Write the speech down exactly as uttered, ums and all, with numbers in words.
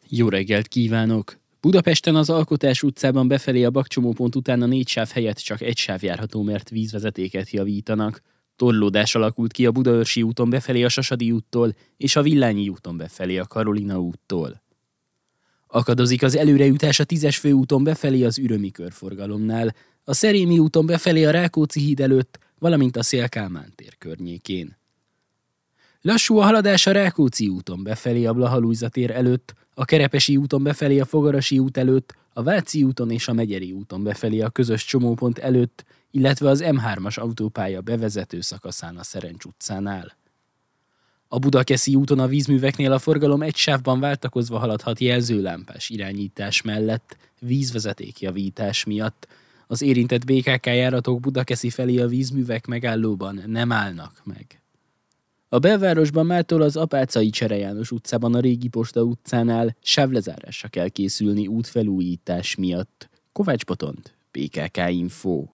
Jó reggelt kívánok! Budapesten az Alkotás utcában befelé a bakcsomópont után a négy sáv helyett csak egy sáv járható, mert vízvezetéket javítanak. Torlódás alakult ki a Budaörsi úton befelé a Sasadi úttól és a Villányi úton befelé a Karolina úttól. Akadozik az előrejutás a tízes főúton befelé az Ürömi körforgalomnál, a Szerémi úton befelé a Rákóczi híd előtt, valamint a Széll-Kálmán tér környékén. Lassú a haladás a Rákóczi úton befelé a Blaha-Lujza tér előtt, a Kerepesi úton befelé a Fogarasi út előtt, a Váci úton és a Megyeri úton befelé a közös csomópont előtt, illetve az em hármas autópálya bevezető szakaszán a Szerencs utcánál. A Budakeszi úton a vízműveknél a forgalom egy sávban váltakozva haladhat jelzőlámpás irányítás mellett vízvezetékjavítás miatt. Az érintett bé ká ká járatok Budakeszi felé a vízművek megállóban nem állnak meg. A belvárosban mától az Apáczai Csere János utcában a Régi Posta utcánál sávlezárásra kell készülni útfelújítás miatt. Kovács Botond, bé ká ká Info.